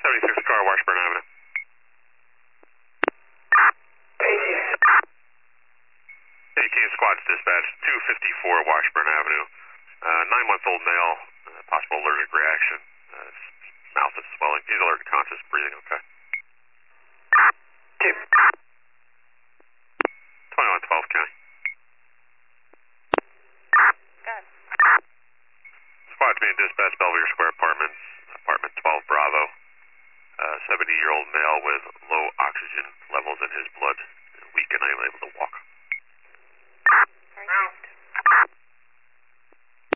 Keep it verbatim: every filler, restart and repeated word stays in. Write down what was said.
seventy-six car, Washburn Avenue. A K squads dispatch, two fifty-four Washburn Avenue. Uh, nine-month-old male, uh, possible allergic reaction. Uh, his mouth is swelling. He's alert and conscious, breathing okay. Two. twenty-one twelve, County. Good. Squad's being dispatched, Belvedere Square Apartments, apartment twelve Bravo. Uh, seventy-year-old male with low oxygen levels in his blood, weak and unable to walk.